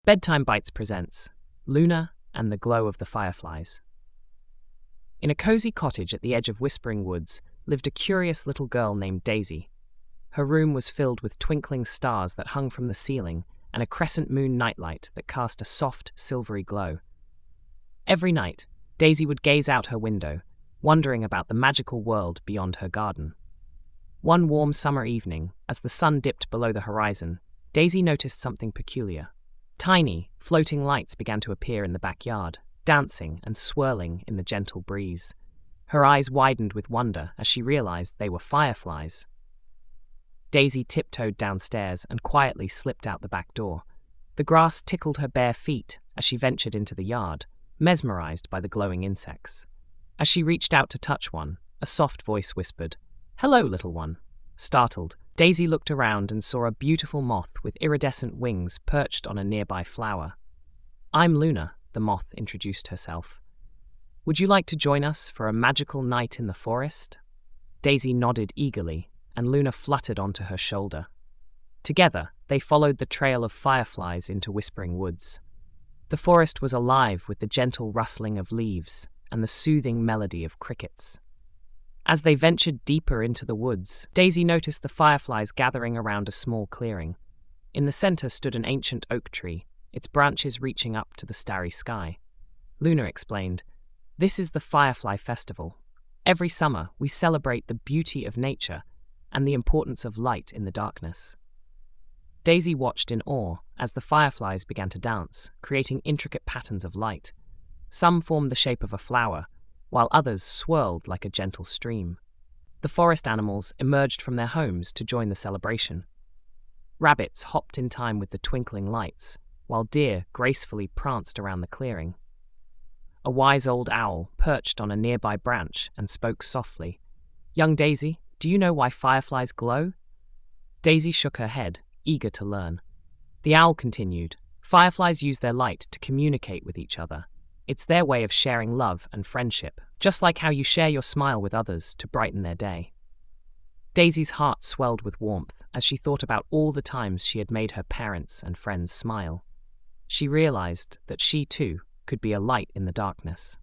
Bedtime Bites presents Luna and the Glow of the Fireflies. In a cozy cottage at the edge of Whispering Woods lived a curious little girl named Daisy. Her room was filled with twinkling stars that hung from the ceiling and a crescent moon nightlight that cast a soft, silvery glow. Every night, Daisy would gaze out her window, wondering about the magical world beyond her garden. One warm summer evening, as the sun dipped below the horizon, Daisy noticed something peculiar. Tiny, floating lights began to appear in the backyard, dancing and swirling in the gentle breeze. Her eyes widened with wonder as she realized they were fireflies. Daisy tiptoed downstairs and quietly slipped out the back door. The grass tickled her bare feet as she ventured into the yard, mesmerized by the glowing insects. As she reached out to touch one, a soft voice whispered, "Hello, little one." Startled, Daisy looked around and saw a beautiful moth with iridescent wings perched on a nearby flower. "I'm Luna," the moth introduced herself. "Would you like to join us for a magical night in the forest?" Daisy nodded eagerly, and Luna fluttered onto her shoulder. Together, they followed the trail of fireflies into Whispering Woods. The forest was alive with the gentle rustling of leaves and the soothing melody of crickets. As they ventured deeper into the woods, Daisy noticed the fireflies gathering around a small clearing. In the center stood an ancient oak tree, its branches reaching up to the starry sky. Luna explained, "This is the Firefly Festival. Every summer, we celebrate the beauty of nature and the importance of light in the darkness." Daisy watched in awe as the fireflies began to dance, creating intricate patterns of light. Some formed the shape of a flower, while others swirled like a gentle stream. The forest animals emerged from their homes to join the celebration. Rabbits hopped in time with the twinkling lights, while deer gracefully pranced around the clearing. A wise old owl perched on a nearby branch and spoke softly. "Young Daisy, do you know why fireflies glow?" Daisy shook her head, eager to learn. The owl continued, "Fireflies use their light to communicate with each other. It's their way of sharing love and friendship, just like how you share your smile with others to brighten their day." Daisy's heart swelled with warmth as she thought about all the times she had made her parents and friends smile. She realized that she, too, could be a light in the darkness.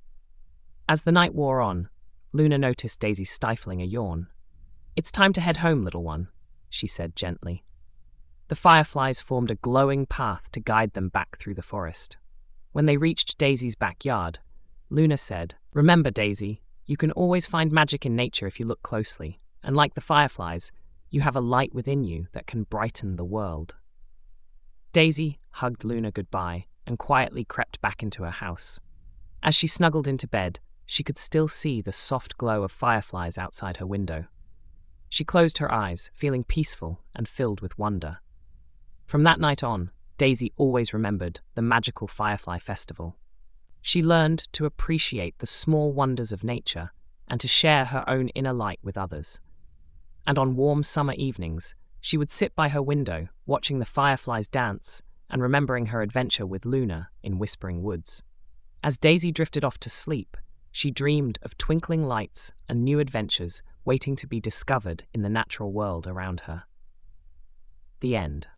As the night wore on, Luna noticed Daisy stifling a yawn. "It's time to head home, little one," she said gently. The fireflies formed a glowing path to guide them back through the forest. When they reached Daisy's backyard, Luna said, "Remember, Daisy, you can always find magic in nature if you look closely, and like the fireflies, you have a light within you that can brighten the world." Daisy hugged Luna goodbye and quietly crept back into her house. As she snuggled into bed, she could still see the soft glow of fireflies outside her window. She closed her eyes, feeling peaceful and filled with wonder. From that night on, Daisy always remembered the magical Firefly Festival. She learned to appreciate the small wonders of nature and to share her own inner light with others. And on warm summer evenings, she would sit by her window, watching the fireflies dance and remembering her adventure with Luna in Whispering Woods. As Daisy drifted off to sleep, she dreamed of twinkling lights and new adventures waiting to be discovered in the natural world around her. The end.